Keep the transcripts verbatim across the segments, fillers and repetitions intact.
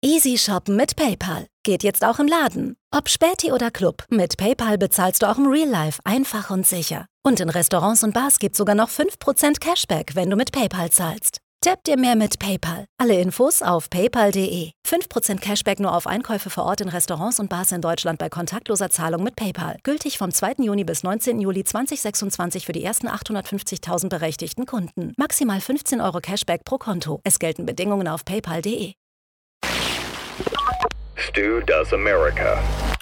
Easy shoppen mit PayPal. Geht jetzt auch im Laden. Ob Späti oder Club, mit PayPal bezahlst du auch im Real Life einfach und sicher. Und in Restaurants und Bars gibt's sogar noch fünf Prozent Cashback, wenn du mit PayPal zahlst. Tipp dir mehr mit PayPal. Alle Infos auf paypal punkt de. fünf Prozent Cashback nur auf Einkäufe vor Ort in Restaurants und Bars in Deutschland bei kontaktloser Zahlung mit PayPal. Gültig vom zweiten Juni bis neunzehnten Juli zweitausendsechsundzwanzig für die ersten achthundertfünfzigtausend berechtigten Kunden. Maximal fünfzehn Euro Cashback pro Konto. Es gelten Bedingungen auf paypal punkt de. Stu Does America.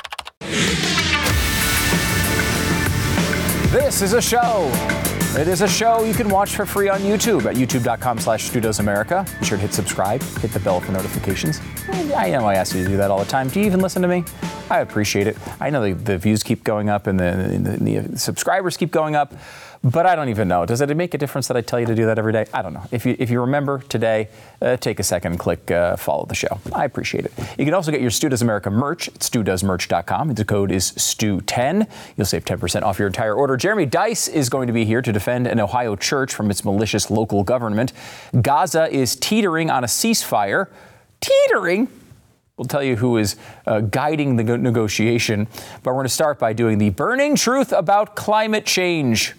This is a show. It is a show you can watch for free on YouTube at youtube.com slash Stu Does America. Be sure to hit subscribe, hit the bell for notifications. I know I ask you to do that all the time. Do you even listen to me? I appreciate it. I know the, the views keep going up and the, and the, the subscribers keep going up, but I don't even know. Does it make a difference that I tell you to do that every day? I don't know. If you if you remember today, uh, take a second and click uh, follow the show. I appreciate it. You can also get your Stu Does America merch at stu does merch dot com. The code is Stu ten. You'll save ten percent off your entire order. Jeremy Dice is going to be here to defend an Ohio church from its malicious local government. Gaza is teetering on a ceasefire. Teetering? We'll tell you who is uh, guiding the negotiation, but we're going to start by doing the burning truth about climate change.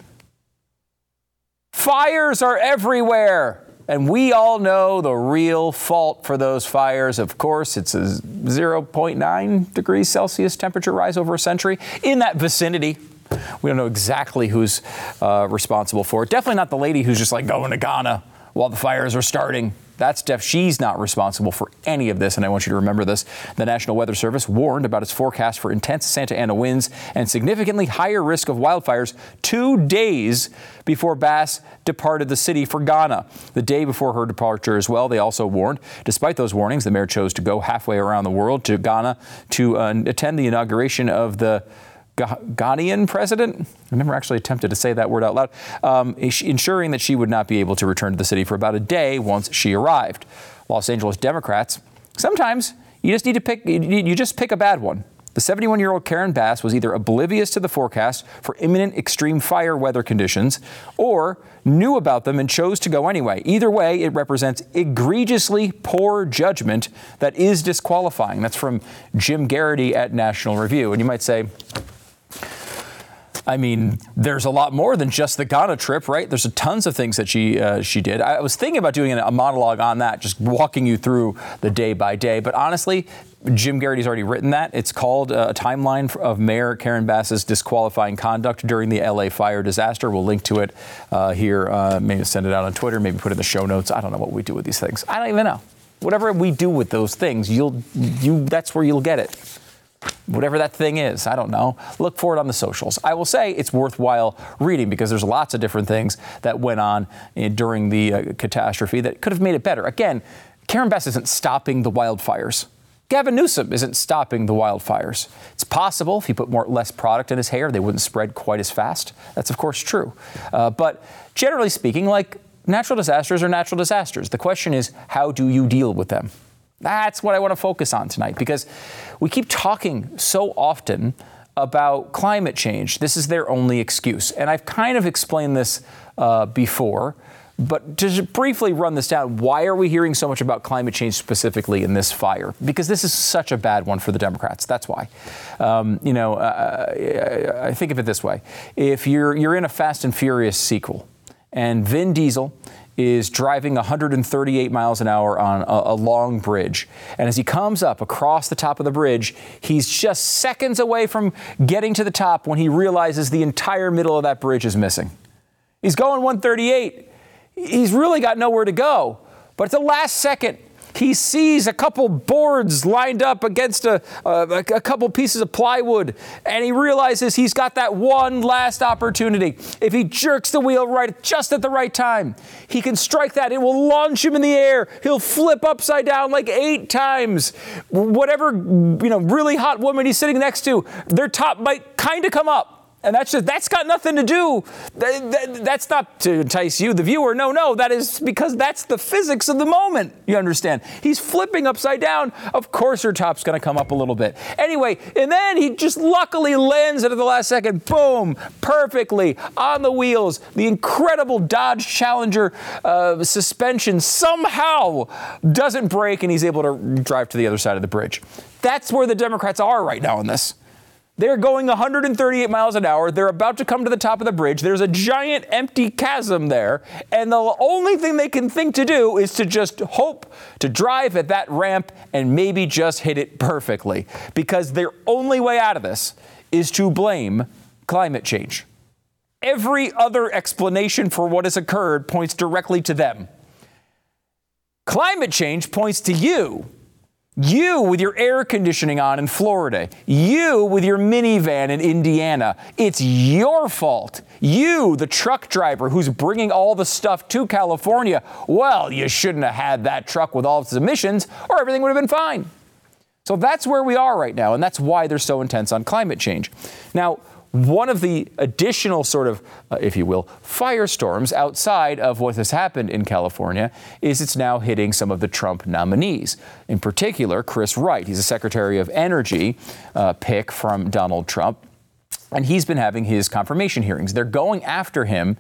Fires are everywhere, and we all know the real fault for those fires. Of course, it's a zero point nine degrees Celsius temperature rise over a century in that vicinity. We don't know exactly who's uh, responsible for it. Definitely not the lady who's just like going to Ghana while the fires are starting. That's def. She's not responsible for any of this, and I want you to remember this. The National Weather Service warned about its forecast for intense Santa Ana winds and significantly higher risk of wildfires two days before Bass departed the city for Ghana. The day before her departure as well, they also warned. Despite those warnings, the mayor chose to go halfway around the world to Ghana to uh, attend the inauguration of the Ghanaian president. I never actually attempted to say that word out loud, um, ensuring that she would not be able to return to the city for about a day once she arrived. Los Angeles Democrats, sometimes you just need to pick, you just pick a bad one. The seventy-one-year-old Karen Bass was either oblivious to the forecast for imminent extreme fire weather conditions or knew about them and chose to go anyway. Either way, it represents egregiously poor judgment that is disqualifying. That's from Jim Garrity at National Review. And you might say, I mean, there's a lot more than just the Ghana trip, right? There's a tons of things that she uh, she did. I was thinking about doing a monologue on that, just walking you through the day by day. But honestly, Jim Garrity's already written that. It's called uh, a timeline of Mayor Karen Bass's disqualifying conduct during the L A fire disaster. We'll link to it uh, here. Uh, maybe send it out on Twitter. Maybe put it in the show notes. I don't know what we do with these things. I don't even know. Whatever we do with those things, you'll you that's where you'll get it. Whatever that thing is, I don't know. Look for it on the socials. I will say it's worthwhile reading because there's lots of different things that went on in, during the uh, catastrophe that could have made it better. Again, Karen Bass isn't stopping the wildfires. Gavin Newsom isn't stopping the wildfires. It's possible if he put more less product in his hair, they wouldn't spread quite as fast. That's, of course, true. Uh, but generally speaking, like natural disasters are natural disasters. The question is, how do you deal with them? That's what I want to focus on tonight, because we keep talking so often about climate change. This is their only excuse. And I've kind of explained this uh, before, but to just briefly run this down, why are we hearing so much about climate change specifically in this fire? Because this is such a bad one for the Democrats. That's why. Um, you know, uh, I think of it this way. If you're you're in a Fast and Furious sequel and Vin Diesel is driving one hundred thirty-eight miles an hour on a, a long bridge. And as he comes up across the top of the bridge, he's just seconds away from getting to the top when he realizes the entire middle of that bridge is missing. He's going one thirty-eight. He's really got nowhere to go. But at the last second, he sees a couple boards lined up against a, a, a couple pieces of plywood, and he realizes he's got that one last opportunity. If he jerks the wheel right just at the right time, he can strike that. It will launch him in the air. He'll flip upside down like eight times. Whatever, you know, really hot woman he's sitting next to, their top might kind of come up. And that's just, that's got nothing to do, that, that, that's not to entice you, the viewer. No, no, that is because that's the physics of the moment, you understand. He's flipping upside down. Of course her top's going to come up a little bit. Anyway, and then he just luckily lands it at the last second. Boom, perfectly on the wheels. The incredible Dodge Challenger uh, suspension somehow doesn't break, and he's able to drive to the other side of the bridge. That's where the Democrats are right now in this. They're going one hundred thirty-eight miles an hour. They're about to come to the top of the bridge. There's a giant empty chasm there. And the only thing they can think to do is to just hope to drive at that ramp and maybe just hit it perfectly. Because their only way out of this is to blame climate change. Every other explanation for what has occurred points directly to them. Climate change points to you. You with your air conditioning on in Florida. You with your minivan in Indiana. It's your fault. You, the truck driver who's bringing all the stuff to California. Well, you shouldn't have had that truck with all its emissions, or everything would have been fine. So that's where we are right now, and that's why they're so intense on climate change. Now, one of the additional sort of, uh, if you will, firestorms outside of what has happened in California is it's now hitting some of the Trump nominees. In particular, Chris Wright. He's a Secretary of Energy uh, pick from Donald Trump, and he's been having his confirmation hearings. They're going after him,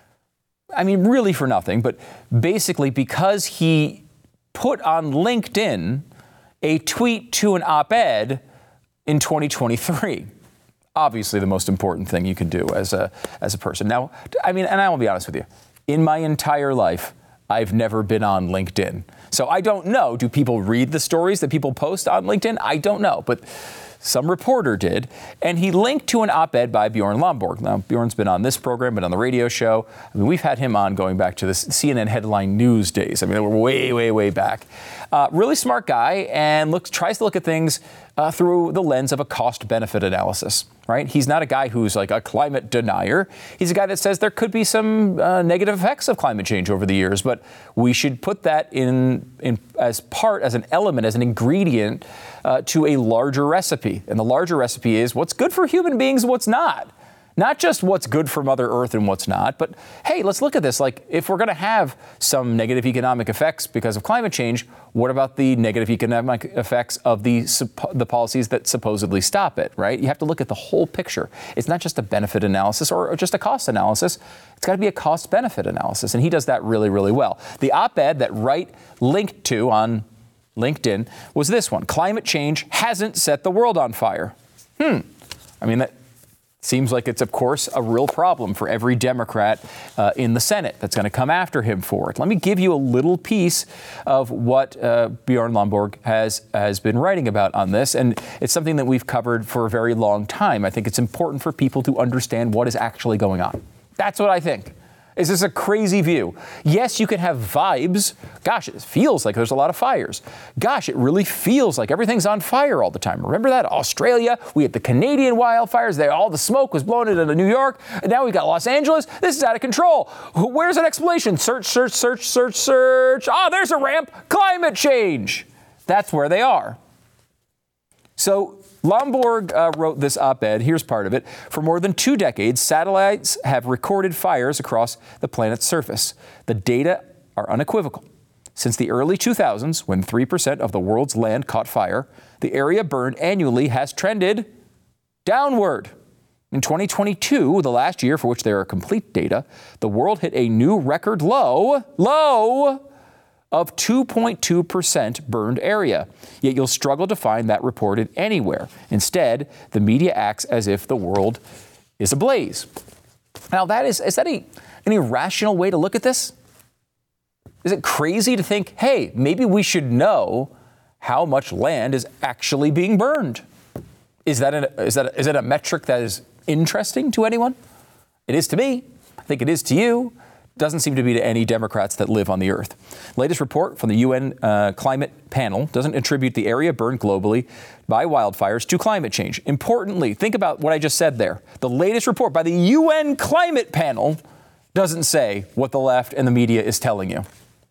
I mean, really for nothing, but basically because he put on LinkedIn a tweet to an op-ed in twenty twenty-three. Obviously the most important thing you can do as a as a person. Now, I mean, and I will be honest with you, in my entire life, I've never been on LinkedIn. So I don't know, do people read the stories that people post on LinkedIn? I don't know, but some reporter did, and he linked to an op-ed by Bjorn Lomborg. Now, Bjorn's been on this program, been on the radio show. I mean, we've had him on going back to the C N N headline news days. I mean, we're way, way, way back. Uh, really smart guy, and looks tries to look at things uh, through the lens of a cost-benefit analysis, right? He's not a guy who's like a climate denier. He's a guy that says there could be some uh, negative effects of climate change over the years, but we should put that in, in as part, as an element, as an ingredient uh, to a larger recipe. And the larger recipe is what's good for human beings and what's not. Not just what's good for Mother Earth and what's not, but hey, let's look at this. Like, if we're going to have some negative economic effects because of climate change, what about the negative economic effects of the the policies that supposedly stop it, right? You have to look at the whole picture. It's not just a benefit analysis or just a cost analysis. It's got to be a cost-benefit analysis, and he does that really, really well. The op-ed that Wright linked to on LinkedIn was this one. Climate change hasn't set the world on fire. Hmm. I mean, that seems like it's, of course, a real problem for every Democrat uh, in the Senate that's going to come after him for it. Let me give you a little piece of what uh, Bjorn Lomborg has, has been writing about on this, and it's something that we've covered for a very long time. I think it's important for people to understand what is actually going on. That's what I think. Is this a crazy view? Yes, you can have vibes. Gosh, it feels like there's a lot of fires. Gosh, it really feels like everything's on fire all the time. Remember that? Australia, we had the Canadian wildfires. They, all the smoke was blown into New York. And now we've got Los Angeles. This is out of control. Where's an explanation? Search, search, search, search, search. Ah, oh, there's a ramp. Climate change. That's where they are. So Lomborg uh, wrote this op-ed. Here's part of it. For more than two decades, satellites have recorded fires across the planet's surface. The data are unequivocal. Since the early two thousands, when three percent of the world's land caught fire, the area burned annually has trended downward. In twenty twenty-two, the last year for which there are complete data, the world hit a new record low, low, of two point two percent burned area. Yet you'll struggle to find that reported anywhere. Instead, the media acts as if the world is ablaze. Now, that is, is that a, an irrational way to look at this? Is it crazy to think, hey, maybe we should know how much land is actually being burned? Is that, an, is that, is that a metric that is interesting to anyone? It is to me. I think it is to you. Doesn't seem to be to any Democrats that live on the earth. Latest report from the U N uh, climate panel doesn't attribute the area burned globally by wildfires to climate change. Importantly, think about what I just said there. The latest report by the U N climate panel doesn't say what the left and the media is telling you.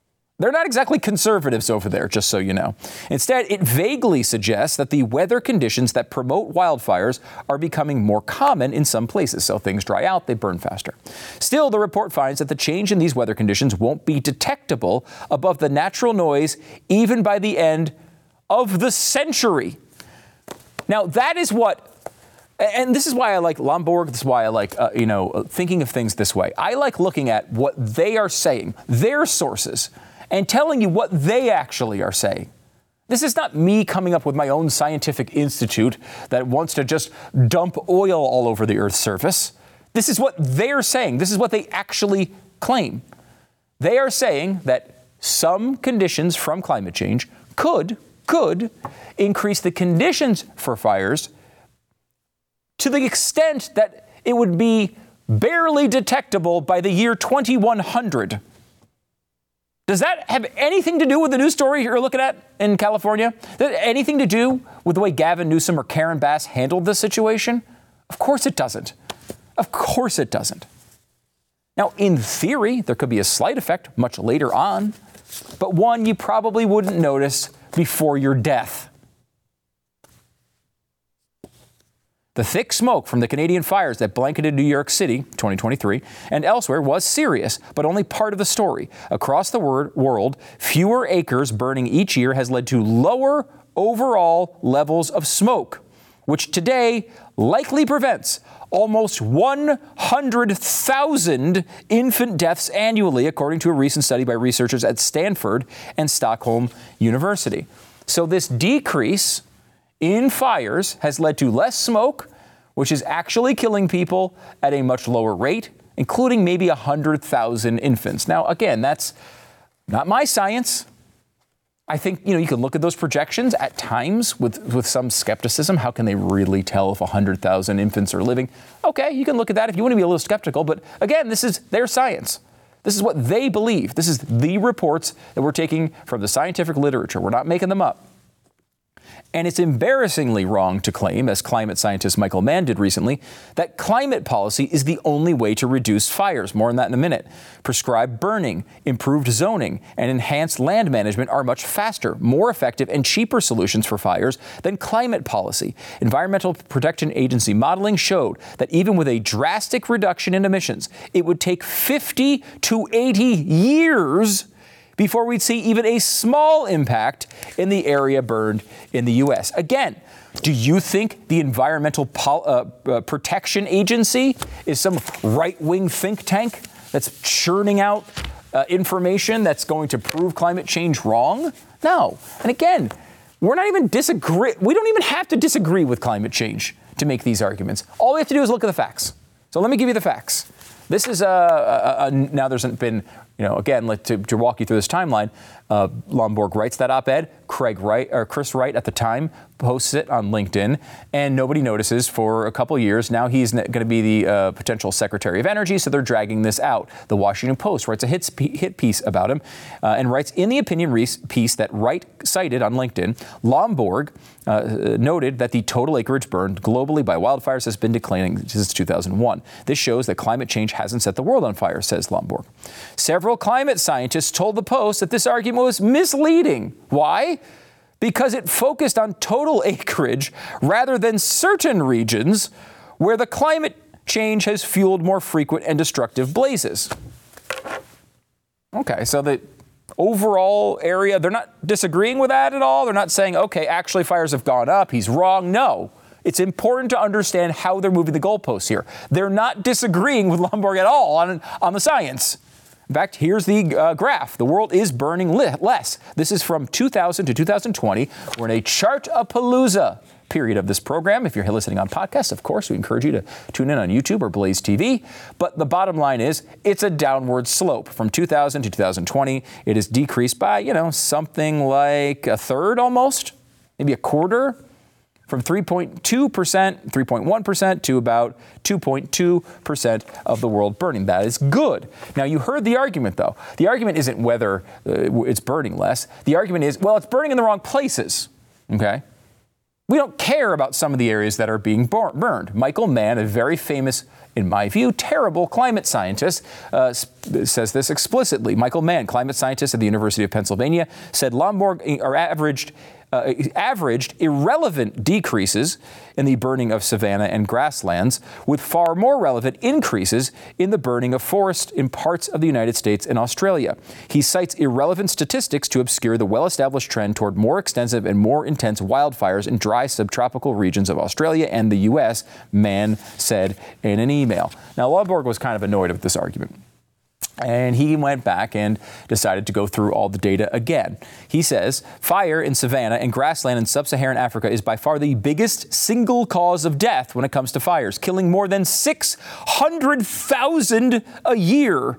They're not exactly conservatives over there, just so you know. Instead, it vaguely suggests that the weather conditions that promote wildfires are becoming more common in some places. So things dry out, they burn faster. Still, the report finds that the change in these weather conditions won't be detectable above the natural noise even by the end of the century. Now, that is what, and this is why I like Lomborg, this is why I like, uh, you know, thinking of things this way. I like looking at what they are saying, their sources, and telling you what they actually are saying. This is not me coming up with my own scientific institute that wants to just dump oil all over the Earth's surface. This is what they're saying. This is what they actually claim. They are saying that some conditions from climate change could, could increase the conditions for fires to the extent that it would be barely detectable by the year twenty-one hundred. Does that have anything to do with the news story you're looking at in California? Does that have anything to do with the way Gavin Newsom or Karen Bass handled this situation? Of course it doesn't. Of course it doesn't. Now, in theory, there could be a slight effect much later on, but one you probably wouldn't notice before your death. The thick smoke from the Canadian fires that blanketed New York City, twenty twenty-three, and elsewhere was serious, but only part of the story. Across the world, fewer acres burning each year has led to lower overall levels of smoke, which today likely prevents almost one hundred thousand infant deaths annually, according to a recent study by researchers at Stanford and Stockholm University. So this decrease in fires has led to less smoke, which is actually killing people at a much lower rate, including maybe one hundred thousand infants. Now, again, that's not my science. I think, you know, you can look at those projections at times with, with some skepticism. How can they really tell if one hundred thousand infants are living? Okay, you can look at that if you want to be a little skeptical. But again, this is their science. This is what they believe. This is the reports that we're taking from the scientific literature. We're not making them up. And it's embarrassingly wrong to claim, as climate scientist Michael Mann did recently, that climate policy is the only way to reduce fires. More on that in a minute. Prescribed burning, improved zoning, and enhanced land management are much faster, more effective, and cheaper solutions for fires than climate policy. Environmental Protection Agency modeling showed that even with a drastic reduction in emissions, it would take fifty to eighty years before we'd see even a small impact in the area burned in the U S. Again, do you think the Environmental Pol- uh, uh, Protection Agency is some right-wing think tank that's churning out uh, information that's going to prove climate change wrong? No. And again, we're not even disagree. We don't even have to disagree with climate change to make these arguments. All we have to do is look at the facts. So let me give you the facts. This is a, a, a now there's been, you know, again, to, to walk you through this timeline, uh, Lomborg writes that op-ed. Craig Wright, or Chris Wright at the time posts it on LinkedIn, and nobody notices for a couple years. Now he's going to be the uh, potential Secretary of Energy, so they're dragging this out. The Washington Post writes a hit, hit piece about him uh, and writes in the opinion piece that Wright cited on LinkedIn, Lomborg uh, noted that the total acreage burned globally by wildfires has been declining since two thousand one. This shows that climate change hasn't set the world on fire, says Lomborg. Several climate scientists told the Post that this argument was misleading. Why? Because it focused on total acreage rather than certain regions where the climate change has fueled more frequent and destructive blazes. Okay, so the overall area, they're not disagreeing with that at all. They're not saying, okay, actually fires have gone up. He's wrong. No. It's important to understand how they're moving the goalposts here. They're not disagreeing with Lomborg at all on, on the science. In fact, here's the uh, graph. The world is burning li- less. This is from two thousand to two thousand twenty. We're in a chart-a-palooza period of this program. If you're listening on podcasts, of course, we encourage you to tune in on YouTube or Blaze T V. But the bottom line is it's a downward slope. From two thousand to two thousand twenty, it has decreased by, you know, something like a third almost, maybe a quarter. From three point two percent, three point one percent to about two point two percent of the world burning. That is good. Now, you heard the argument, though. The argument isn't whether uh, it's burning less. The argument is, well, it's burning in the wrong places, okay? We don't care about some of the areas that are being bur- burned. Michael Mann, a very famous, in my view, terrible climate scientist, uh, says this explicitly. Michael Mann, climate scientist at the University of Pennsylvania, said Lomborg are averaged Uh, averaged irrelevant decreases in the burning of savanna and grasslands, with far more relevant increases in the burning of forest in parts of the United States and Australia. He cites irrelevant statistics to obscure the well-established trend toward more extensive and more intense wildfires in dry subtropical regions of Australia and the U S, Mann said in an email. Now, Lomborg was kind of annoyed with this argument. And he went back and decided to go through all the data again. He says, fire in savanna and grassland in sub-Saharan Africa is by far the biggest single cause of death when it comes to fires, killing more than six hundred thousand a year.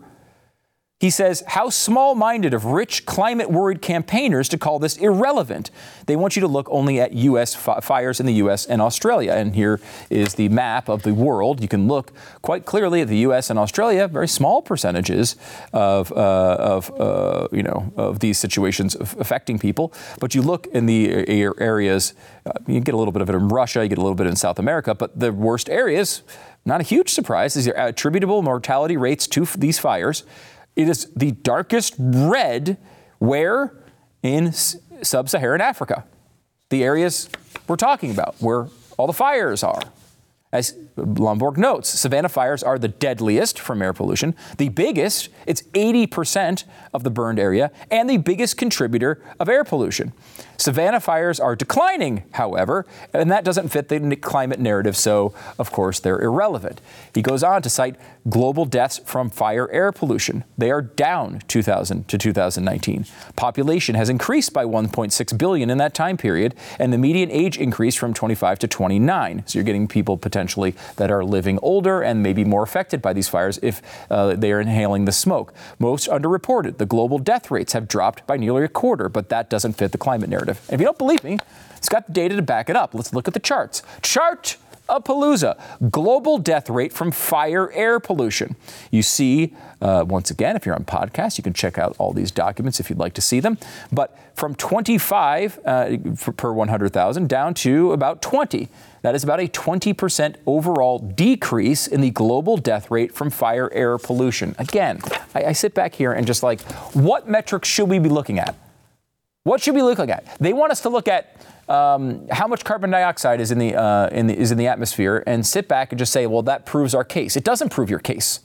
He says, how small-minded of rich, climate-worried campaigners to call this irrelevant. They want you to look only at U S fi- fires in the U S and Australia. And here is the map of the world. You can look quite clearly at the U S and Australia, very small percentages of, uh, of uh, you know, of these situations affecting people. But you look in the areas, uh, you get a little bit of it in Russia, you get a little bit in South America, but the worst areas, not a huge surprise, these are attributable mortality rates to f- these fires. It is the darkest red where? In s- sub-Saharan Africa. The areas we're talking about, where all the fires are. As Lomborg notes, savanna fires are the deadliest from air pollution. The biggest, it's eighty percent of the burned area, and the biggest contributor of air pollution. Savanna fires are declining, however, and that doesn't fit the climate narrative, so of course they're irrelevant. He goes on to cite global deaths from fire air pollution. They are down two thousand to two thousand nineteen. Population has increased by one point six billion in that time period, and the median age increased from twenty-five to twenty-nine. So you're getting people potentially that are living older and maybe more affected by these fires if uh, they are inhaling the smoke. Most underreported. The global death rates have dropped by nearly a quarter, but that doesn't fit the climate narrative. And if you don't believe me, it's got the data to back it up. Let's look at the charts. Chart a Palooza, global death rate from fire air pollution. You see, uh, once again, if you're on podcast, you can check out all these documents if you'd like to see them. But from twenty-five uh, for, per one hundred thousand down to about twenty. That is about a twenty percent overall decrease in the global death rate from fire air pollution. Again, I, I sit back here and just like, what metrics should we be looking at? What should we look at? They want us to look at um, how much carbon dioxide is in the, uh, in the is in the atmosphere, and sit back and just say, well, that proves our case. It doesn't prove your case.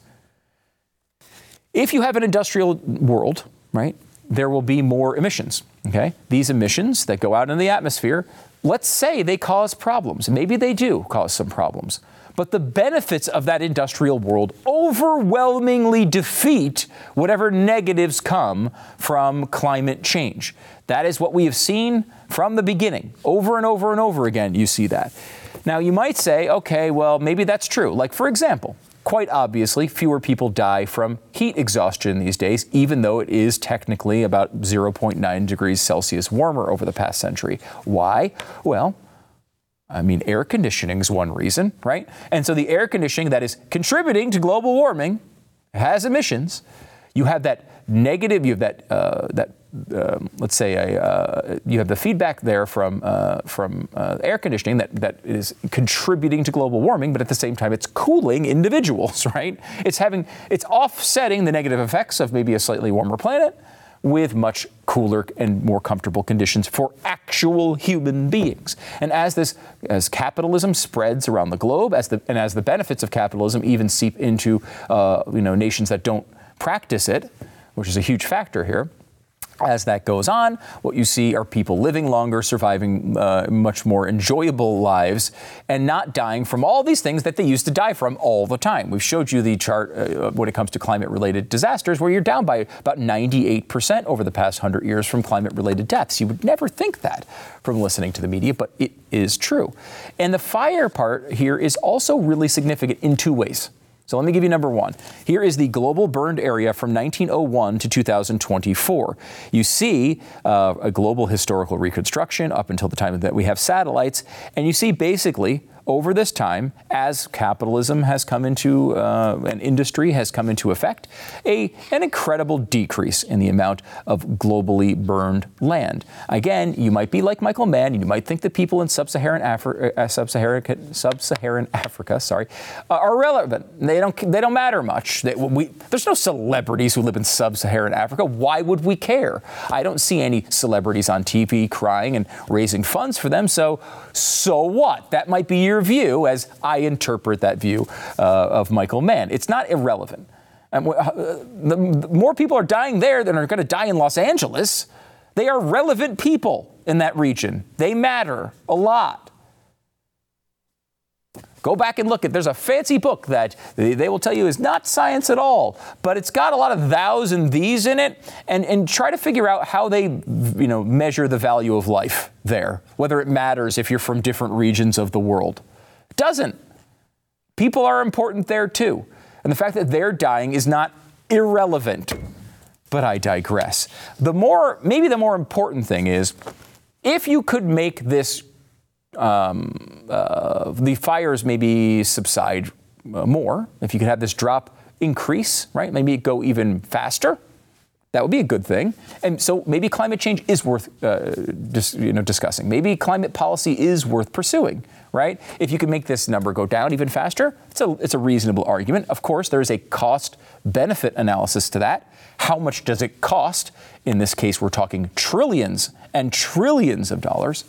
If you have an industrial world, right, there will be more emissions. Okay, these emissions that go out in the atmosphere, let's say they cause problems. Maybe they do cause some problems. But the benefits of that industrial world overwhelmingly defeat whatever negatives come from climate change. That is what we have seen from the beginning. Over and over and over again, you see that. Now, you might say, okay, well, maybe that's true. Like, for example, quite obviously, fewer people die from heat exhaustion these days, even though it is technically about zero point nine degrees Celsius warmer over the past century. Why? Well, I mean, air conditioning is one reason, right? And so the air conditioning that is contributing to global warming has emissions. You have that negative, you have that, uh, that um, let's say, a, uh, you have the feedback there from uh, from uh, air conditioning that, that is contributing to global warming, but at the same time, it's cooling individuals, right? It's having, it's offsetting the negative effects of maybe a slightly warmer planet with much cooler and more comfortable conditions for actual human beings. And as this, as capitalism spreads around the globe, as the and as the benefits of capitalism even seep into uh, you know nations that don't practice it, which is a huge factor here. As that goes on, what you see are people living longer, surviving uh, much more enjoyable lives, and not dying from all these things that they used to die from all the time. We've showed you the chart uh, when it comes to climate-related disasters, where you're down by about ninety-eight percent over the past one hundred years from climate-related deaths. You would never think that from listening to the media, but it is true. And the fire part here is also really significant in two ways. So let me give you number one. Here is the global burned area from nineteen oh one to two thousand twenty-four. You see uh, a global historical reconstruction up until the time that we have satellites, and you see basically over this time, as capitalism has come into, uh, an industry has come into effect, a, an incredible decrease in the amount of globally burned land. Again, you might be like Michael Mann, and you might think that people in sub-Saharan Africa, uh, sub-Saharan, sub-Saharan Africa, sorry, uh, are irrelevant. They don't, they don't matter much. They, we, there's no celebrities who live in sub-Saharan Africa. Why would we care? I don't see any celebrities on T V crying and raising funds for them. So, so what? That might be your view, as I interpret that view uh, of Michael Mann. It's not irrelevant. And, uh, the, the more people are dying there than are going to die in Los Angeles. They are relevant people in that region. They matter a lot. Go back and look at, there's a fancy book that they, they will tell you is not science at all, but it's got a lot of thous and these in it, and, and try to figure out how they, you know, measure the value of life there, whether it matters if you're from different regions of the world. It doesn't. People are important there too. And the fact that they're dying is not irrelevant. But I digress. The more, maybe the more important thing is, if you could make this Um, uh, the fires maybe subside uh, more, if you could have this drop increase, right? Maybe it go even faster. That would be a good thing. And so maybe climate change is worth uh, dis- you know, discussing. Maybe climate policy is worth pursuing, right? If you can make this number go down even faster, it's a, it's a reasonable argument. Of course, there is a cost-benefit analysis to that. How much does it cost? In this case, we're talking trillions and trillions of dollars.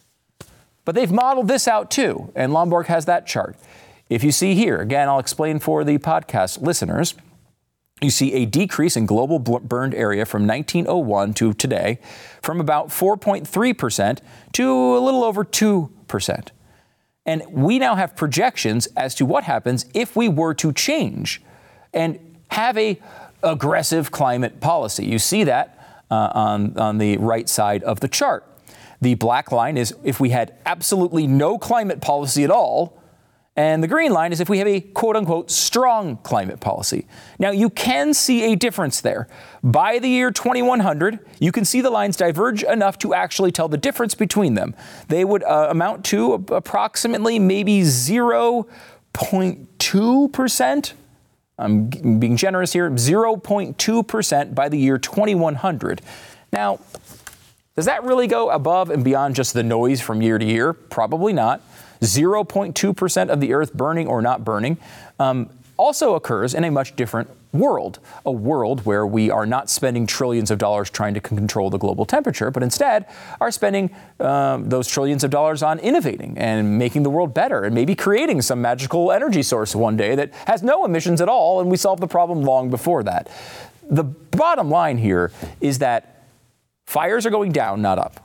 But they've modeled this out too, and Lomborg has that chart. If you see here, again, I'll explain for the podcast listeners, you see a decrease in global burned area from nineteen oh one to today from about four point three percent to a little over two percent. And we now have projections as to what happens if we were to change and have a aggressive climate policy. You see that uh, on, on the right side of the chart. The black line is if we had absolutely no climate policy at all, and the green line is if we have a quote-unquote strong climate policy. Now, you can see a difference there. By the year twenty-one hundred, you can see the lines diverge enough to actually tell the difference between them. They would uh, amount to approximately maybe zero point two percent. I'm being generous here, zero point two percent by the year twenty-one hundred. Now, does that really go above and beyond just the noise from year to year? Probably not. zero point two percent of the Earth burning or not burning um, also occurs in a much different world, a world where we are not spending trillions of dollars trying to control the global temperature, but instead are spending um, those trillions of dollars on innovating and making the world better and maybe creating some magical energy source one day that has no emissions at all, and we solve the problem long before that. The bottom line here is that fires are going down, not up.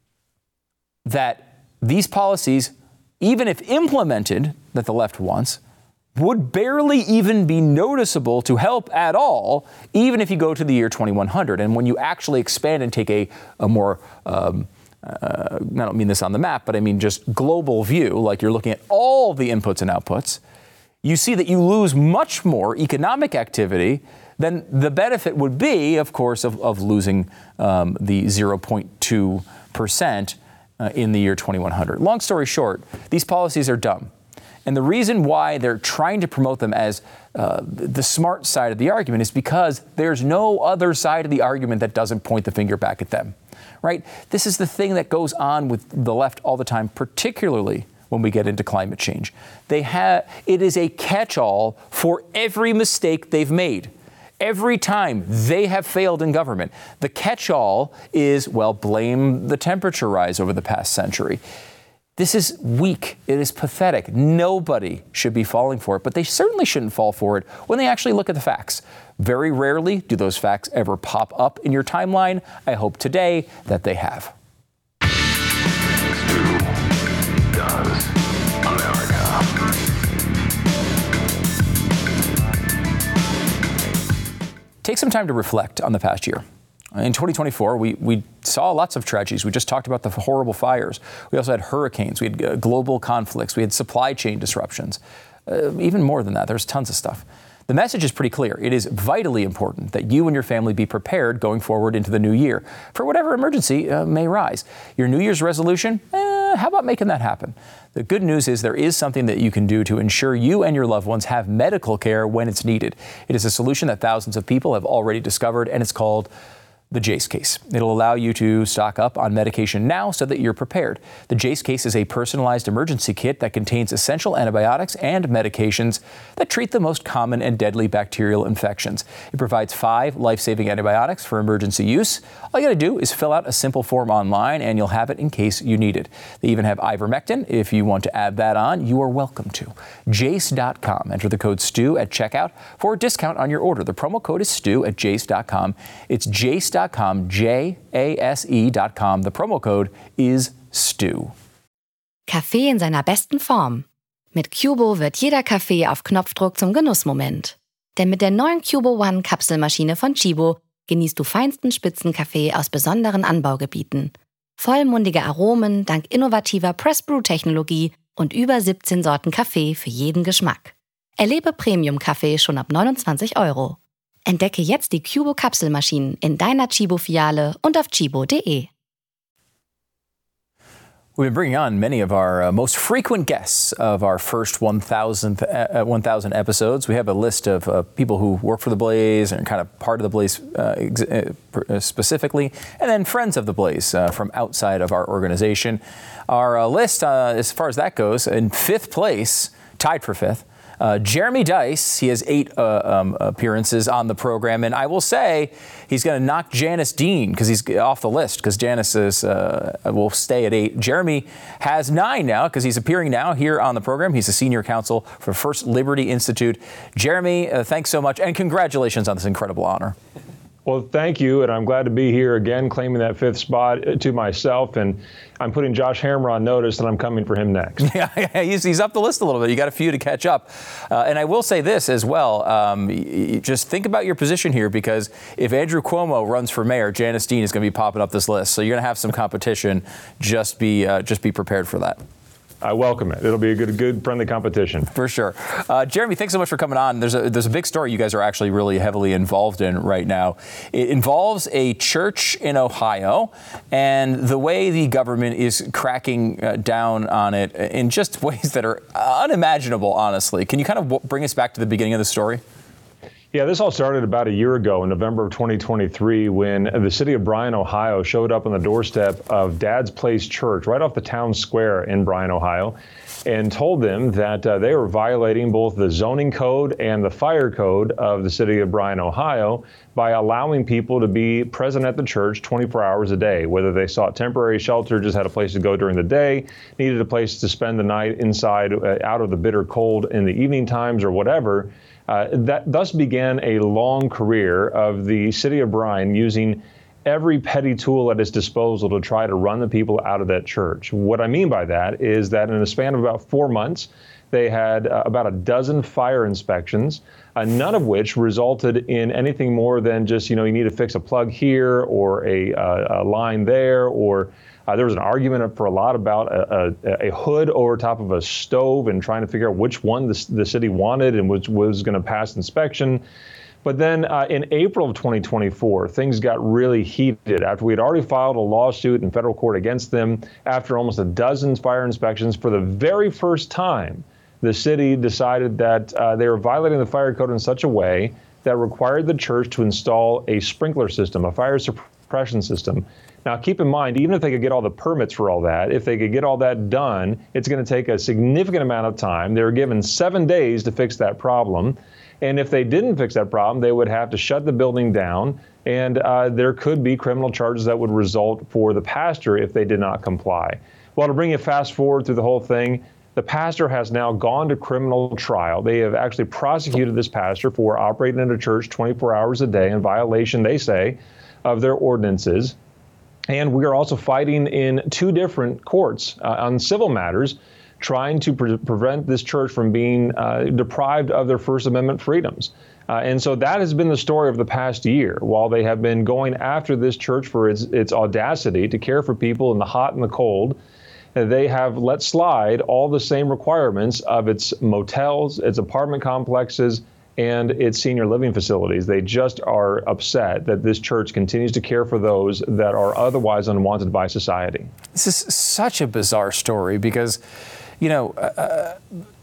That these policies, even if implemented, that the left wants, would barely even be noticeable to help at all, even if you go to the year twenty-one hundred. And when you actually expand and take a, a more, um, uh, I don't mean this on the map, but I mean just global view, like you're looking at all the inputs and outputs, you see that you lose much more economic activity then the benefit would be, of course, of, of losing um, the zero point two percent uh, in the year twenty-one hundred. Long story short, these policies are dumb. And the reason why they're trying to promote them as uh, the smart side of the argument is because there's no other side of the argument that doesn't point the finger back at them, right? This is the thing that goes on with the left all the time, particularly when we get into climate change. They have, it is a catch-all for every mistake they've made. Every time they have failed in government, the catch-all is, well, blame the temperature rise over the past century. This is weak. It is pathetic. Nobody should be falling for it, but they certainly shouldn't fall for it when they actually look at the facts. Very rarely do those facts ever pop up in your timeline. I hope today that they have. Does America. Take some time to reflect on the past year. In twenty twenty-four, we, we saw lots of tragedies. We just talked about the horrible fires. We also had hurricanes. We had uh, global conflicts. We had supply chain disruptions. Uh, even more than that, there's tons of stuff. The message is pretty clear. It is vitally important that you and your family be prepared going forward into the new year for whatever emergency uh, may rise. Your New Year's resolution, eh, eh, how about making that happen? The good news is there is something that you can do to ensure you and your loved ones have medical care when it's needed. It is a solution that thousands of people have already discovered, and it's called the Jase Case. It'll allow you to stock up on medication now so that you're prepared. The Jase Case is a personalized emergency kit that contains essential antibiotics and medications that treat the most common and deadly bacterial infections. It provides five life-saving antibiotics for emergency use. All you got to do is fill out a simple form online and you'll have it in case you need it. They even have ivermectin. If you want to add that on, you are welcome to. Jase dot com. Enter the code STU at checkout for a discount on your order. The promo code is STU at Jase dot com. It's Jase dot com, J A S E dot com. The promo code is STU. Kaffee in seiner besten Form. Mit Cubo wird jeder Kaffee auf Knopfdruck zum Genussmoment. Denn mit der neuen Cubo One Kapselmaschine von Chibo genießt du feinsten Spitzenkaffee aus besonderen Anbaugebieten. Vollmundige Aromen dank innovativer Press-Brew-Technologie und über siebzehn Sorten Kaffee für jeden Geschmack. Erlebe Premium-Kaffee schon ab neunundzwanzig Euro. Entdecke jetzt die Cubo Kapselmaschinen in deiner Chibo-Filiale und auf chibo punkt de. We've been bringing on many of our uh, most frequent guests of our first one thousand episodes. We have a list of uh, people who work for the Blaze and are kind of part of the Blaze uh, ex- uh, specifically, and then friends of the Blaze uh, from outside of our organization. Our uh, list, uh, as far as that goes, in fifth place, tied for fifth, Uh, Jeremy Dys. He has eight uh, um, appearances on the program, and I will say he's going to knock Janice Dean because he's off the list because Janice is, uh, will stay at eight. Jeremy has nine now because he's appearing now here on the program. He's a senior counsel for First Liberty Institute. Jeremy, uh, thanks so much, and congratulations on this incredible honor. Well, thank you, and I'm glad to be here again, claiming that fifth spot to myself, and I'm putting Josh Hammer on notice that I'm coming for him next. Yeah, he's, he's up the list a little bit. You got a few to catch up. Uh, and I will say this as well, um, y- just think about your position here, because if Andrew Cuomo runs for mayor, Janice Dean is going to be popping up this list. So you're going to have some competition. Just be, uh, just be prepared for that. I welcome it. It'll be a good, good, friendly competition. For sure. Uh, Jeremy, thanks so much for coming on. There's a there's a big story you guys are actually really heavily involved in right now. It involves a church in Ohio and the way the government is cracking uh, down on it in just ways that are unimaginable, honestly. Can you kind of w- bring us back to the beginning of the story? Yeah, this all started about a year ago in November of twenty twenty-three when the city of Bryan, Ohio showed up on the doorstep of Dad's Place Church right off the town square in Bryan, Ohio, and told them that uh, they were violating both the zoning code and the fire code of the city of Bryan, Ohio by allowing people to be present at the church twenty-four hours a day, whether they sought temporary shelter, just had a place to go during the day, needed a place to spend the night inside, uh, out of the bitter cold in the evening times or whatever. Uh, that thus began a long career of the city of Bryan using every petty tool at its disposal to try to run the people out of that church. What I mean by that is that in a span of about four months, they had uh, about a dozen fire inspections, uh, none of which resulted in anything more than just, you know, you need to fix a plug here or a, uh, a line there, or Uh, there was an argument for a lot about a, a, a hood over top of a stove and trying to figure out which one the, the city wanted and which was going to pass inspection. But then uh, in April of twenty twenty-four, things got really heated after we had already filed a lawsuit in federal court against them. After almost a dozen fire inspections, for the very first time, the city decided that uh, they were violating the fire code in such a way that required the church to install a sprinkler system, a fire suppression system. Now, keep in mind, even if they could get all the permits for all that, if they could get all that done, it's going to take a significant amount of time. They were given seven days to fix that problem. And if they didn't fix that problem, they would have to shut the building down. And uh, there could be criminal charges that would result for the pastor if they did not comply. Well, to bring you fast forward through the whole thing, the pastor has now gone to criminal trial. They have actually prosecuted this pastor for operating in a church twenty-four hours a day in violation, they say, of their ordinances. And we are also fighting in two different courts uh, on civil matters, trying to pre- prevent this church from being uh, deprived of their First Amendment freedoms. Uh, and so that has been the story of the past year. While they have been going after this church for its, its audacity to care for people in the hot and the cold, they have let slide all the same requirements of its motels, its apartment complexes, and its senior living facilities. They just are upset that this church continues to care for those that are otherwise unwanted by society. This is such a bizarre story because, you know, uh,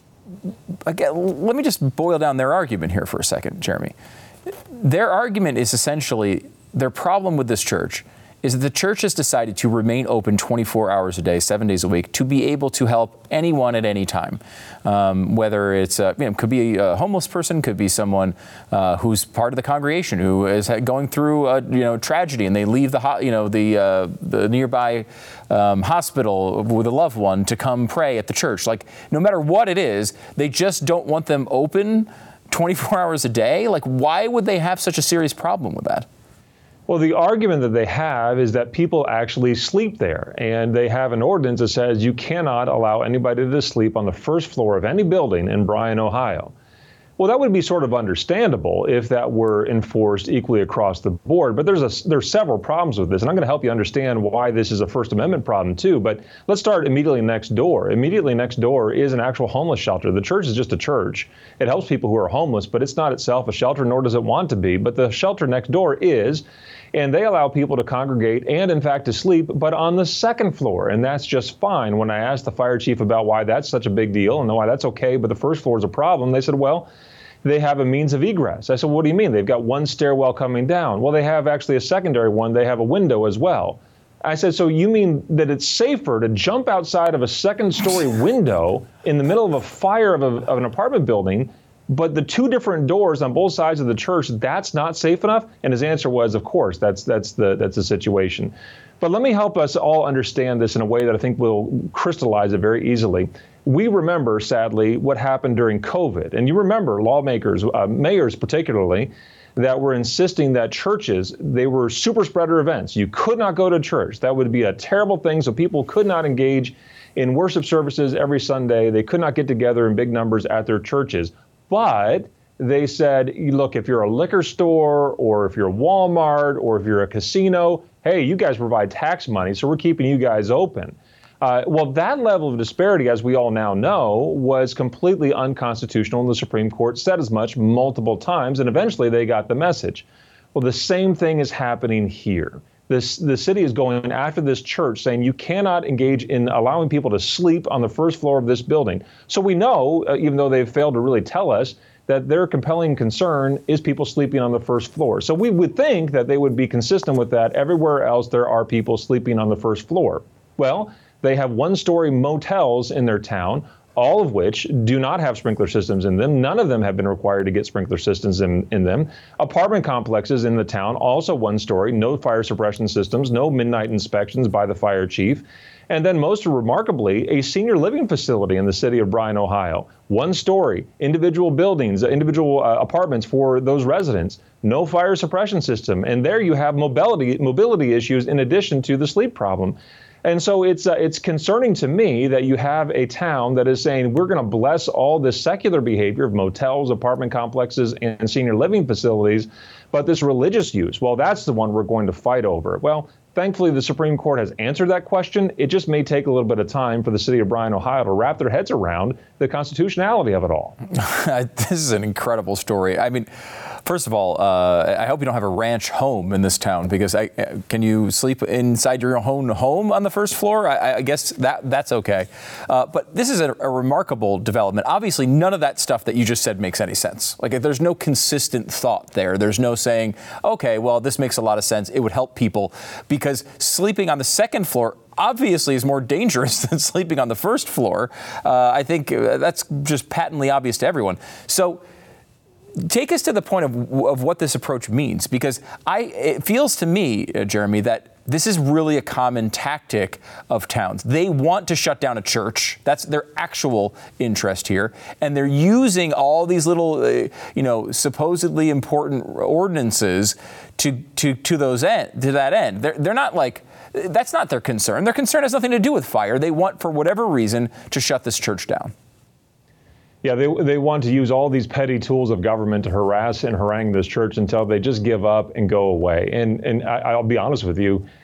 again, let me just boil down their argument here for a second, Jeremy. Their argument is essentially, their problem with this church is that the church has decided to remain open twenty-four hours a day, seven days a week, to be able to help anyone at any time. Um, whether it's, a, you know, could be a homeless person, could be someone uh, who's part of the congregation who is going through a, you know, tragedy, and they leave the, ho- you know, the, uh, the nearby um, hospital with a loved one to come pray at the church. Like, no matter what it is, they just don't want them open twenty-four hours a day. Like, why would they have such a serious problem with that? Well, the argument that they have is that people actually sleep there, and they have an ordinance that says you cannot allow anybody to sleep on the first floor of any building in Bryan, Ohio. Well, that would be sort of understandable if that were enforced equally across the board, but there's a, there's several problems with this, and I'm going to help you understand why this is a First Amendment problem too. But let's start immediately next door. Immediately next door is an actual homeless shelter. The church is just a church. It helps people who are homeless, but it's not itself a shelter, nor does it want to be. But the shelter next door is, and they allow people to congregate and, in fact, to sleep, but on the second floor, and that's just fine. When I asked the fire chief about why that's such a big deal and why that's okay, but the first floor is a problem, they said, well, they have a means of egress. I said, what do you mean? They've got one stairwell coming down. Well, they have actually a secondary one. They have a window as well. I said, so you mean that it's safer to jump outside of a second-story window in the middle of a fire of, a, of an apartment building, but the two different doors on both sides of the church, that's not safe enough? And his answer was, of course, that's that's the that's the situation. But let me help us all understand this in a way that I think will crystallize it very easily. We remember, sadly, what happened during COVID. And you remember lawmakers, uh, mayors particularly, that were insisting that churches, they were super spreader events. You could not go to church. That would be a terrible thing. So people could not engage in worship services every Sunday. They could not get together in big numbers at their churches. But they said, look, if you're a liquor store or if you're Walmart or if you're a casino, hey, you guys provide tax money, so we're keeping you guys open. Uh, well, that level of disparity, as we all now know, was completely unconstitutional, and the Supreme Court said as much multiple times, and eventually they got the message. Well, the same thing is happening here. This, the city is going after this church, saying you cannot engage in allowing people to sleep on the first floor of this building. So we know, uh, even though they've failed to really tell us, that their compelling concern is people sleeping on the first floor. So we would think that they would be consistent with that everywhere else there are people sleeping on the first floor. Well, they have one-story motels in their town, all of which do not have sprinkler systems in them. None of them have been required to get sprinkler systems in, in them. Apartment complexes in the town, also one story, no fire suppression systems, no midnight inspections by the fire chief. And then most remarkably, a senior living facility in the city of Bryan, Ohio. One story, individual buildings, individual uh, apartments for those residents, no fire suppression system. And there you have mobility, mobility issues in addition to the sleep problem. And so it's uh, it's concerning to me that you have a town that is saying we're going to bless all this secular behavior of motels, apartment complexes, and senior living facilities, but this religious use, well, that's the one we're going to fight over. Well, thankfully, the Supreme Court has answered that question. It just may take a little bit of time for the city of Bryan, Ohio to wrap their heads around the constitutionality of it all. This is an incredible story. I mean, first of all, uh, I hope you don't have a ranch home in this town, because I, can you sleep inside your own home on the first floor? I, I guess that that's okay. Uh, but this is a, a remarkable development. Obviously, none of that stuff that you just said makes any sense. Like, there's no consistent thought there. There's no saying, okay, well, this makes a lot of sense. It would help people, because sleeping on the second floor obviously is more dangerous than sleeping on the first floor. Uh, I think that's just patently obvious to everyone. So take us to the point of, of what this approach means, because I, it feels to me, uh, Jeremy, that this is really a common tactic of towns. They want to shut down a church. That's their actual interest here. And they're using all these little, uh, you know, supposedly important ordinances to, to, to those end, to that end. They're, they're not like, that's not their concern. Their concern has nothing to do with fire. They want, for whatever reason, to shut this church down. Yeah, they they want to use all these petty tools of government to harass and harangue this church until they just give up and go away. And and I, I'll be honest with you,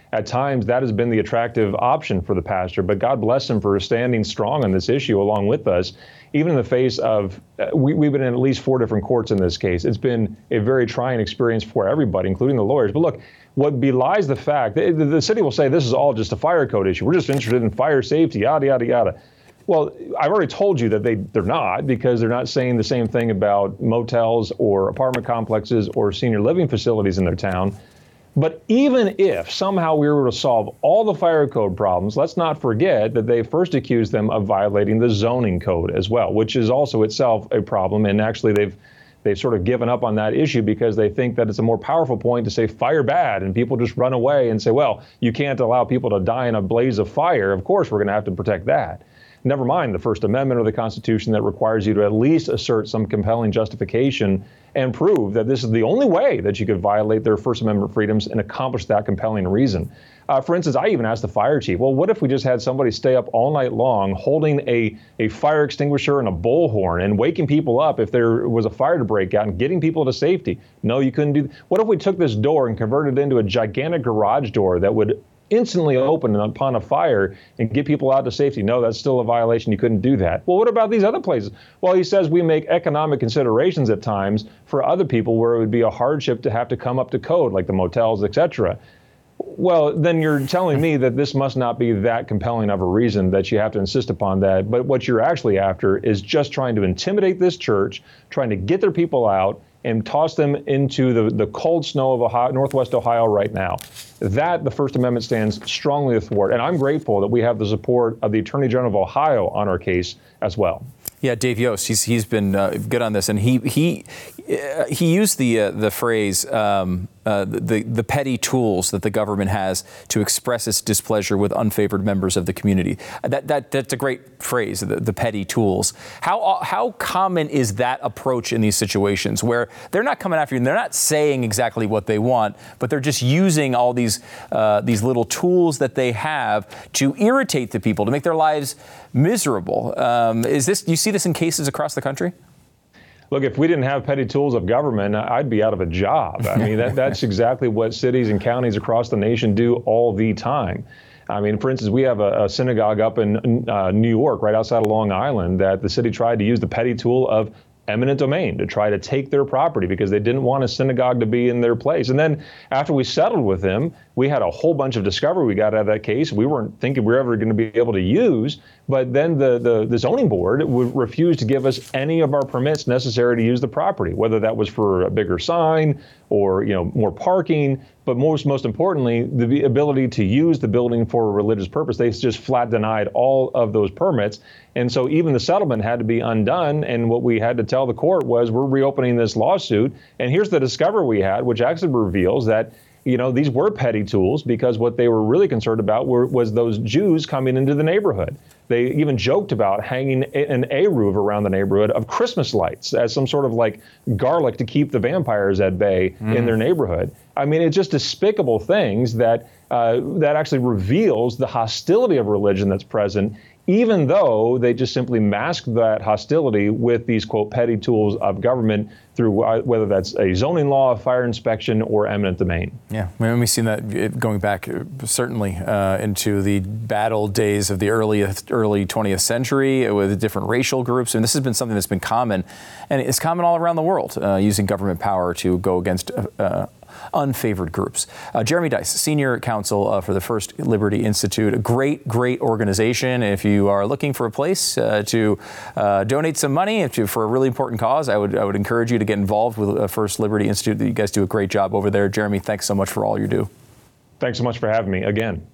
at times that has been the attractive option for the pastor. But God bless him for standing strong on this issue along with us, even in the face of, uh, we, we've been in at least four different courts in this case. It's been a very trying experience for everybody, including the lawyers. But look, what belies the fact, the, the city will say this is all just a fire code issue. We're just interested in fire safety, yada, yada, yada. Well, I've already told you that they, they're not, because they're not saying the same thing about motels or apartment complexes or senior living facilities in their town. But even if somehow we were to solve all the fire code problems, let's not forget that they first accused them of violating the zoning code as well, which is also itself a problem. And actually, they've they've sort of given up on that issue because they think that it's a more powerful point to say fire bad, and people just run away and say, well, you can't allow people to die in a blaze of fire. Of course, we're going to have to protect that. Never mind the First Amendment or the Constitution that requires you to at least assert some compelling justification and prove that this is the only way that you could violate their First Amendment freedoms and accomplish that compelling reason. Uh, for instance, I even asked the fire chief, well, what if we just had somebody stay up all night long holding a, a fire extinguisher and a bullhorn and waking people up if there was a fire to break out and getting people to safety? No, you couldn't do that. What if we took this door and converted it into a gigantic garage door that would instantly open upon a fire and get people out to safety? No, that's still a violation. You couldn't do that. Well, what about these other places? Well, he says we make economic considerations at times for other people where it would be a hardship to have to come up to code, like the motels, et cetera. Well, then you're telling me that this must not be that compelling of a reason that you have to insist upon that. But what you're actually after is just trying to intimidate this church, trying to get their people out and toss them into the, the cold snow of Ohio, Northwest Ohio right now. That the First Amendment stands strongly athwart. And I'm grateful that we have the support of the Attorney General of Ohio on our case as well. Yeah, Dave Yost, he's he's been uh, good on this, and he he uh, he used the uh, the phrase um, uh, the the petty tools that the government has to express its displeasure with unfavored members of the community. That that that's a great phrase, the, the petty tools. How how common is that approach in these situations where they're not coming after you and they're not saying exactly what they want, but they're just using all these uh, these little tools that they have to irritate the people, to make their lives miserable? Um, is this, do you see this in cases across the country? Look, if we didn't have petty tools of government, I'd be out of a job. I mean, that, that's exactly what cities and counties across the nation do all the time. I mean, for instance, we have a, a synagogue up in uh, New York, right outside of Long Island, that the city tried to use the petty tool of eminent domain to try to take their property because they didn't want a synagogue to be in their place. And then after we settled with them, we had a whole bunch of discovery we got out of that case we weren't thinking we were ever going to be able to use. But then the, the, the zoning board would refuse to give us any of our permits necessary to use the property, whether that was for a bigger sign or, you know, more parking. But most most importantly, the ability to use the building for a religious purpose. They just flat denied all of those permits. And so even the settlement had to be undone. And what we had to tell the court was, we're reopening this lawsuit. And here's the discovery we had, which actually reveals that, you know, these were petty tools, because what they were really concerned about were, was those Jews coming into the neighborhood. They even joked about hanging an eruv around the neighborhood of Christmas lights as some sort of like garlic to keep the vampires at bay mm. in their neighborhood. I mean, it's just despicable things that uh, that actually reveals the hostility of religion that's present, even though they just simply mask that hostility with these, quote, petty tools of government through uh, whether that's a zoning law, a fire inspection, or eminent domain. Yeah, I mean, we've seen that going back uh, certainly uh, into the battle days of the early early twentieth century with different racial groups. And this has been something that's been common, and it's common all around the world, uh, using government power to go against uh, uh, unfavored groups. Uh, Jeremy Dys, Senior Counsel uh, for the First Liberty Institute, a great, great organization. If you are looking for a place uh, to uh, donate some money to, for a really important cause, I would I would encourage you to get involved with uh, First Liberty Institute. You guys do a great job over there. Jeremy, thanks so much for all you do. Thanks so much for having me again.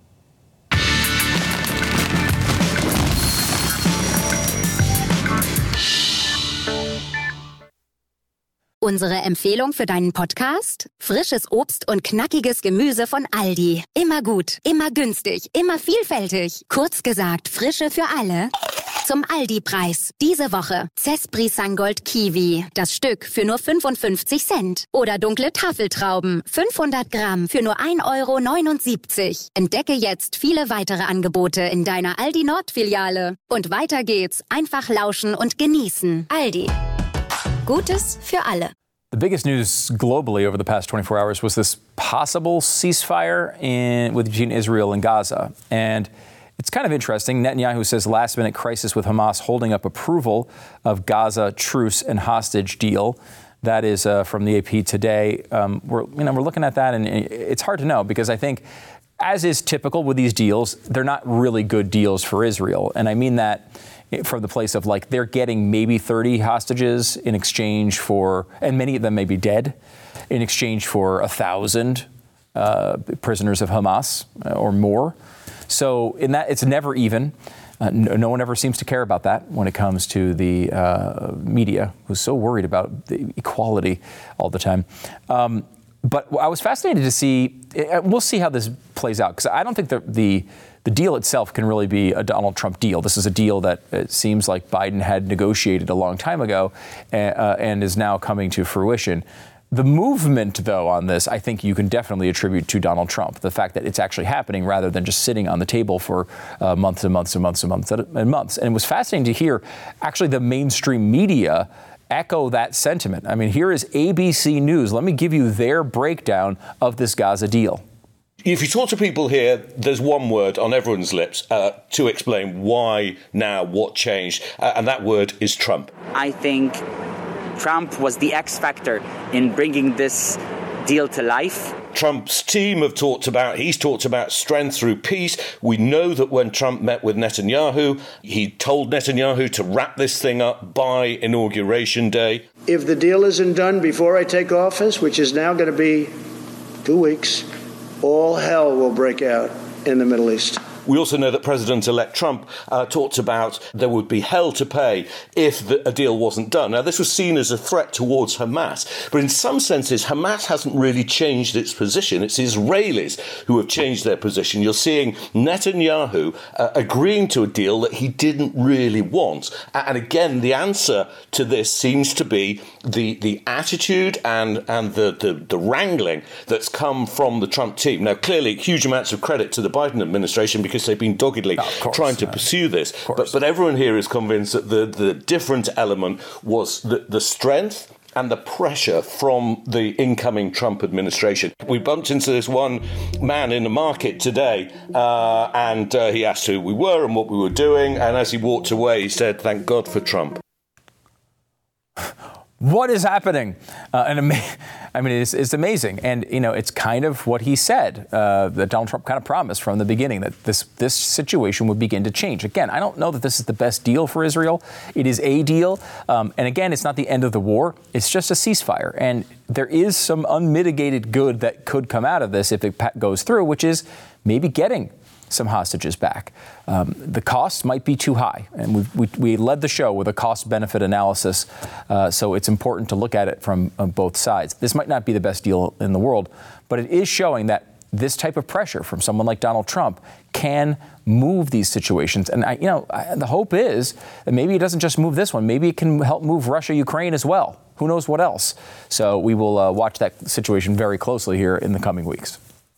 Unsere Empfehlung für deinen Podcast? Frisches Obst und knackiges Gemüse von Aldi. Immer gut, immer günstig, immer vielfältig. Kurz gesagt, Frische für alle. Zum Aldi-Preis. Diese Woche Zespri-Sangold Kiwi. Das Stück für nur fünfundfünfzig Cent. Oder dunkle Tafeltrauben. fünfhundert Gramm für nur ein Euro neunundsiebzig. Entdecke jetzt viele weitere Angebote in deiner Aldi Nord-Filiale. Und weiter geht's. Einfach lauschen und genießen. Aldi. Gutes für alle. The biggest news globally over the past twenty-four hours was this possible ceasefire in, with between Israel and Gaza. And it's kind of interesting. Netanyahu says last-minute crisis with Hamas holding up approval of Gaza truce and hostage deal. That is uh, from the A P today. Um, we're, you know, we're looking at that, and it's hard to know because I think, as is typical with these deals, they're not really good deals for Israel. And I mean that from the place of, like, they're getting maybe thirty hostages in exchange for, and many of them may be dead, in exchange for a thousand uh, prisoners of Hamas or more. So in that, it's never even. Uh, no, no one ever seems to care about that when it comes to the uh, media, who's so worried about the equality all the time. Um, but I was fascinated to see, we'll see how this plays out, because I don't think the, the the deal itself can really be a Donald Trump deal. This is a deal that it seems like Biden had negotiated a long time ago uh, and is now coming to fruition. The movement, though, on this, I think you can definitely attribute to Donald Trump. The fact that it's actually happening rather than just sitting on the table for uh, months and months and months and months and months. And it was fascinating to hear actually the mainstream media echo that sentiment. I mean, here is A B C News. Let me give you their breakdown of this Gaza deal. If you talk to people here, there's one word on everyone's lips uh, to explain why now, what changed, uh, and that word is Trump. I think Trump was the X factor in bringing this deal to life. Trump's team have talked about, he's talked about strength through peace. We know that when Trump met with Netanyahu, he told Netanyahu to wrap this thing up by Inauguration Day. If the deal isn't done before I take office, which is now going to be two weeks, all hell will break out in the Middle East. We also know that President-elect Trump uh, talked about there would be hell to pay if the, a deal wasn't done. Now, this was seen as a threat towards Hamas, but in some senses, Hamas hasn't really changed its position. It's Israelis who have changed their position. You're seeing Netanyahu uh, agreeing to a deal that he didn't really want. And again, the answer to this seems to be the, the attitude and, and the, the, the wrangling that's come from the Trump team. Now, clearly, huge amounts of credit to the Biden administration because they've been doggedly oh, course, trying to uh, pursue this. But, but everyone here is convinced that the, the different element was the, the strength and the pressure from the incoming Trump administration. We bumped into this one man in the market today, uh, and uh, he asked who we were and what we were doing, and as he walked away, he said, "Thank God for Trump." What is happening? Uh, and ama- I mean, it's, it's amazing. And, you know, it's kind of what he said, uh, that Donald Trump kind of promised from the beginning, that this, this situation would begin to change. Again, I don't know that this is the best deal for Israel. It is a deal. Um, and again, it's not the end of the war. It's just a ceasefire. And there is some unmitigated good that could come out of this if it goes through, which is maybe getting some hostages back. Um, the cost might be too high, and we, we, we led the show with a cost-benefit analysis, uh, so it's important to look at it from uh, both sides. This might not be the best deal in the world, but it is showing that this type of pressure from someone like Donald Trump can move these situations. And, I, you know, I, the hope is that maybe it doesn't just move this one. Maybe it can help move Russia, Ukraine as well. Who knows what else? So we will uh, watch that situation very closely here in the coming weeks.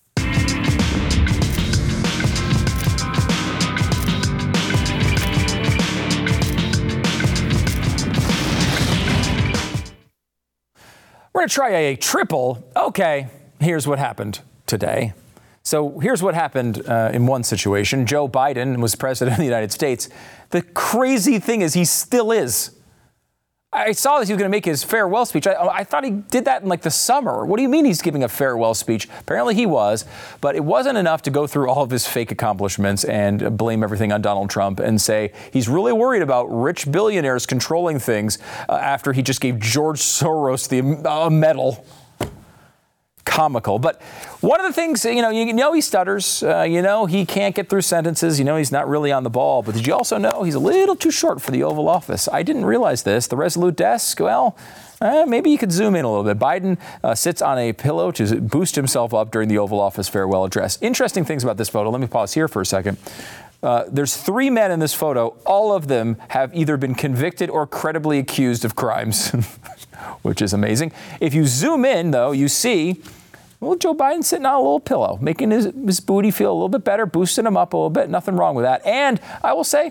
We're going to try a triple. Okay, here's what happened today. So here's what happened uh, in one situation. Joe Biden was president of the United States. The crazy thing is he still is. I saw that he was going to make his farewell speech. I, I thought he did that in like the summer. What do you mean he's giving a farewell speech? Apparently he was, but it wasn't enough to go through all of his fake accomplishments and blame everything on Donald Trump and say he's really worried about rich billionaires controlling things uh, after he just gave George Soros the uh, medal. Comical. But one of the things, you know, you know he stutters, uh, you know he can't get through sentences, you know he's not really on the ball, but did you also know he's a little too short for the Oval Office? I didn't realize this. The Resolute desk, well, uh, maybe you could zoom in a little bit. Biden uh, sits on a pillow to boost himself up during the Oval Office farewell address. Interesting things about this photo. Let me pause here for a second. Uh, there's three men in this photo. All of them have either been convicted or credibly accused of crimes, which is amazing. If you zoom in, though, you see, well, Joe Biden sitting on a little pillow, making his, his booty feel a little bit better, boosting him up a little bit. Nothing wrong with that. And I will say,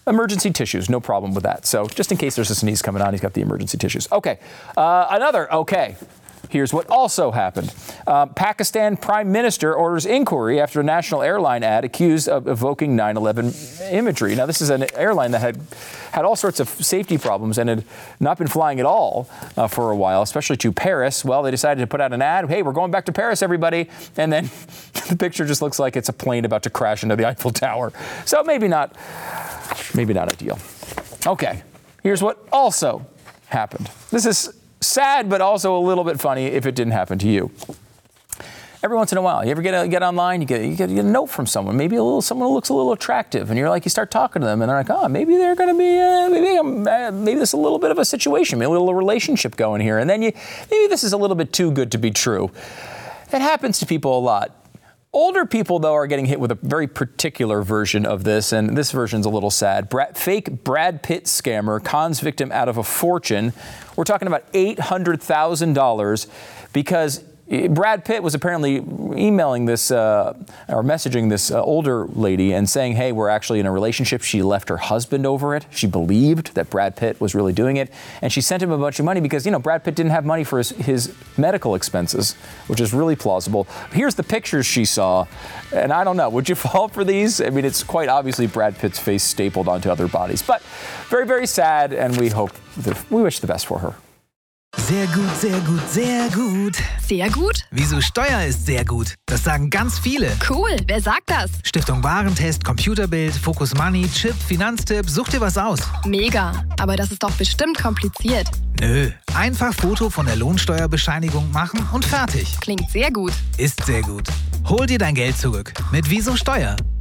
emergency tissues, no problem with that. So just in case there's a sneeze coming on, he's got the emergency tissues. Okay, uh, another okay. Here's what also happened. Uh, Pakistan Prime Minister orders inquiry after a national airline ad accused of evoking nine eleven imagery. Now, this is an airline that had had all sorts of safety problems and had not been flying at all uh, for a while, especially to Paris. Well, they decided to put out an ad. Hey, we're going back to Paris, everybody. And then the picture just looks like it's a plane about to crash into the Eiffel Tower. So maybe not, maybe not ideal. Okay, here's what also happened. This is sad, but also a little bit funny if it didn't happen to you. Every once in a while, you ever get a, get online, you get, you get you get a note from someone, maybe a little someone who looks a little attractive, and you're like, you start talking to them, and they're like, oh, maybe they're going to be, uh, maybe uh, maybe this is a little bit of a situation, maybe a little relationship going here, and then you maybe this is a little bit too good to be true. It happens to people a lot. Older people, though, are getting hit with a very particular version of this, and this version's a little sad. Brad, fake Brad Pitt scammer cons victim out of a fortune. We're talking about eight hundred thousand dollars because Brad Pitt was apparently emailing this uh, or messaging this uh, older lady and saying, hey, we're actually in a relationship. She left her husband over it. She believed that Brad Pitt was really doing it. And she sent him a bunch of money because, you know, Brad Pitt didn't have money for his, his medical expenses, which is really plausible. Here's the pictures she saw. And I don't know, would you fall for these? I mean, it's quite obviously Brad Pitt's face stapled onto other bodies. But very, very sad. And we hope, that, we wish the best for her. Sehr gut, sehr gut, sehr gut. Sehr gut? Wieso Steuer ist sehr gut? Das sagen ganz viele. Cool, wer sagt das? Stiftung Warentest, Computerbild, Focus Money, Chip, Finanztipp, such dir was aus. Mega, aber das ist doch bestimmt kompliziert. Nö, einfach Foto von der Lohnsteuerbescheinigung machen und fertig. Klingt sehr gut. Ist sehr gut. Hol dir dein Geld zurück mit Wieso Steuer.